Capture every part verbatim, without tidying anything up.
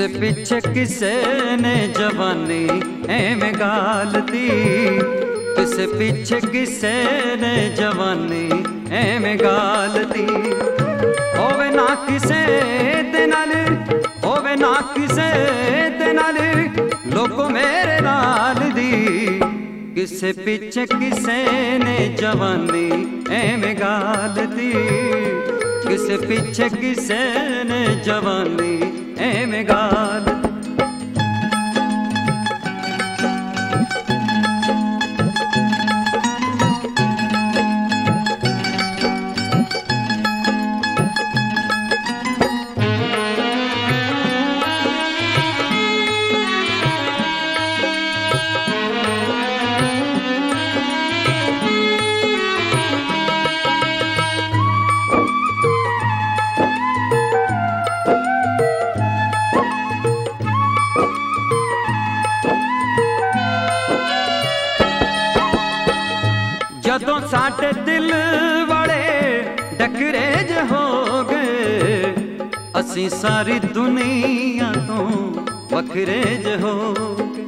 किसे पीछे किसे ने जवानी एवें गाल दी, किसे पीछे किसे ने जवानी एवें गाल दी। होवे ना किसे दे नाल, होवे ना किसे दे नाल, लोगों मेरे नाल दी। किसे पीछे किसे ने जवानी एवें गाल दी, किसे पीछे किसे ने जवानी एवें गाल। जदों साडे दिल वाले डकरे ज हो गए, असी सारी दुनिया तो वखरे ज हो गए।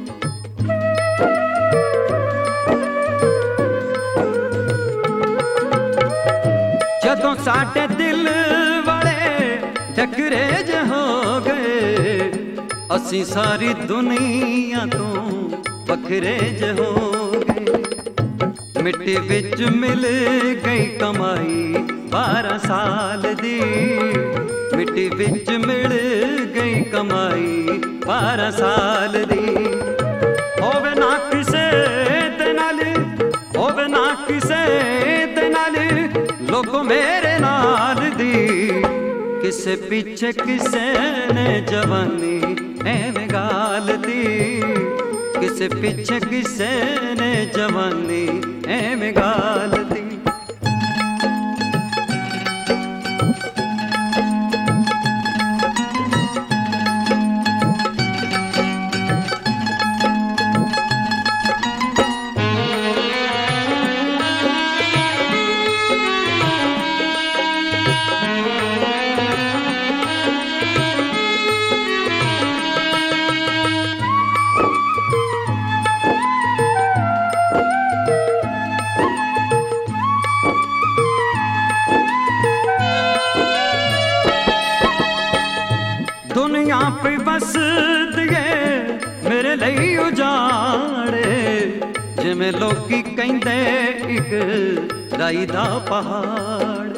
जदों साडे दिल वाले डकरे ज हो गए, असी सारी दुनिया तो वखरे ज हो गए। मिट्टी विच मिल गई कमाई बारह साल दी, मिट्टी विच मिल गई कमाई बारह साल दी। होवे ना किसे दे नाल, होवे ना किसे दे नाल, लोगों मेरे नाल दी। किसे पीछे किसे ने जवानी एवें गाल दी, किसे पीछे किसे ने जवानी एवें गाल दी। दुनिया पे बस दिए मेरे लिए उजाड़े, जिमें लोकी कहंदे इक राई दा पहाड़।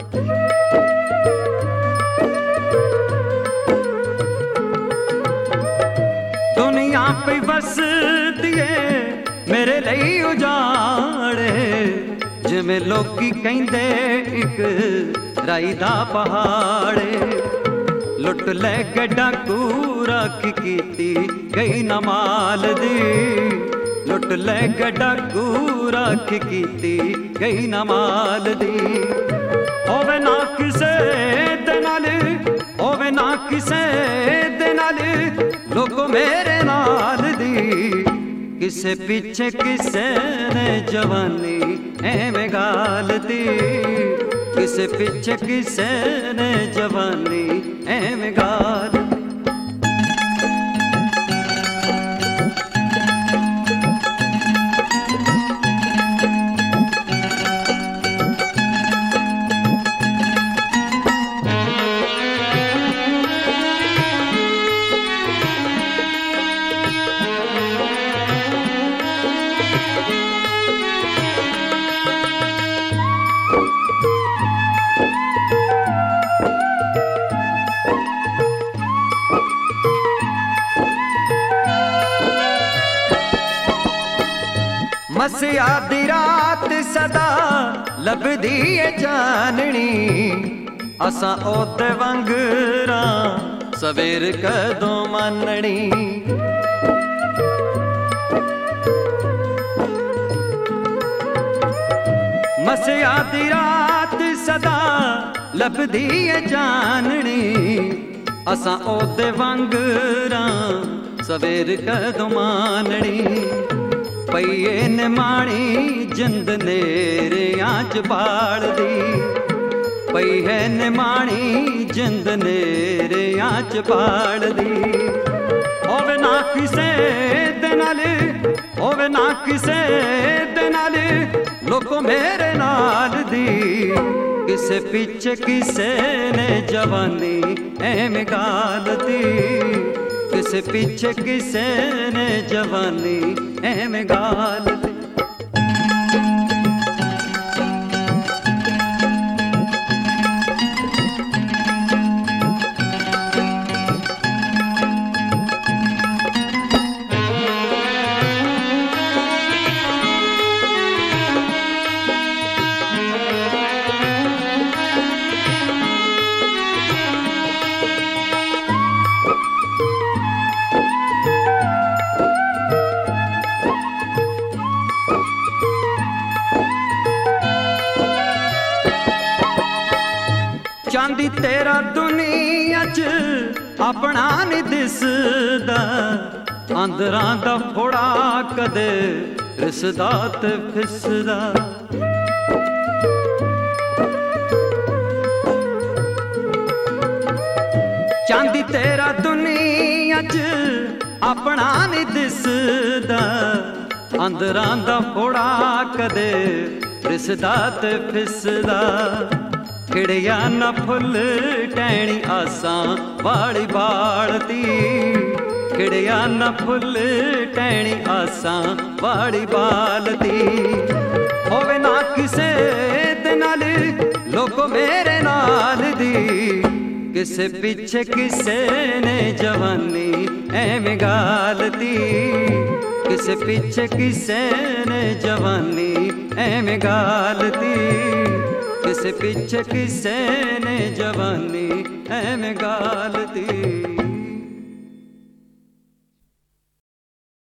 दुनिया पे बस दिए मेरे लिए उजाड़े, जिमें लोकी कहंदे इक राई दा पहाड़। लुट ले के डाकू राखी कीती गई न माल दी, लुट ले के डाकू राखी कीती गई न माल दी। होवे ना किसे दे नाल, होवे ना किसे दे नाल, लोगों मेरे नाल दी। किसे पीछे किसे ने जवानी एवें गाल दी, किसे पीछे किसे ने जवानी एवें गाल। मसिया दी रात सदा लभदी है चाननी, असां ओते वंगरा सवेर कदों माननी। मसिया दी रात सदा लभदी है चाननी, असां ओते वंगरा सवेर कदों माननी। पईए ने माणी जिंद नेरे आंच बाड़ दी, ਪਈ ਹੈ ਨਿਮਾਣੀ ਜਿੰਦ ਨੇਰਿਆਂ ਚ ਬਾਲਦੀ। ਹੋਵੇ ਨਾ ਕਿਸੇ ਦੇ ਨਾਲ, ਹੋਵੇ ਨਾ ਕਿਸੇ ਦੇ ਨਾਲ, ਲੋਕੋ ਮੇਰੇ ਨਾਲ ਦੀ। ਕਿਸੇ ਪਿੱਛੇ ਕਿਸੇ ਨੇ ਜਵਾਨੀ ਐਵੇਂ ਗਾਲਦੀ, ਕਿਸੇ ਪਿੱਛੇ ਕਿਸੇ ਨੇ ਜਵਾਨੀ ਐਵੇਂ ਗਾਲਦੀ। ਚਾਂਦੀ ਤੇਰਾ ਦੁਨੀਆ 'ਚ ਆਪਣਾ ਨੀ ਦਿਸਦਾ, ਅੰਦਰਾਂ ਦਾ ਫੋੜਾ ਕਦੇ ਰਿਸਦਾ ਤੇ ਫਿਸਦਾ। ਚਾਂਦੀ ਤੇਰਾ ਦੁਨੀਆ 'ਚ ਆਪਣਾ ਨੀ ਦਿਸਦਾ, ਅੰਦਰਾਂ ਦਾ ਫੋੜਾ ਕਦੇ ਰਿਸਦਾ ਤੇ ਫਿਸਦਾ। ਖਿੜਿਆ ਨਾ ਫੁੱਲ ਟਹਿਣੀ ਆਸਾਂ ਵਾਲੀ ਬਾਲਤੀ, ਖਿੜਿਆ ਨਾ ਫੁੱਲ ਟਹਿਣੀ ਆਸਾਂ ਵਾਲੀ ਬਾਲਤੀ। ਹੋਵੇ ਨਾ ਕਿਸੇ ਦੇ ਨਾਲ, ਲੋਕੋ ਮੇਰੇ ਨਾਲ ਦੀ। ਕਿਸੇ ਪਿੱਛੇ ਕਿਸੇ ਨੇ ਜਵਾਨੀ ਐਵੇਂ ਗਾਲਤੀ, ਕਿਸੇ ਪਿੱਛੇ ਕਿਸੇ ਨੇ ਜਵਾਨੀ ਐਵੇਂ ਗਾਲਤੀ, ਕਿਸੇ ਪਿੱਛੇ ਕਿਸੇ ਨੇ ਜਵਾਨੀ ਐਵੇਂ ਗਾਲਤੀ।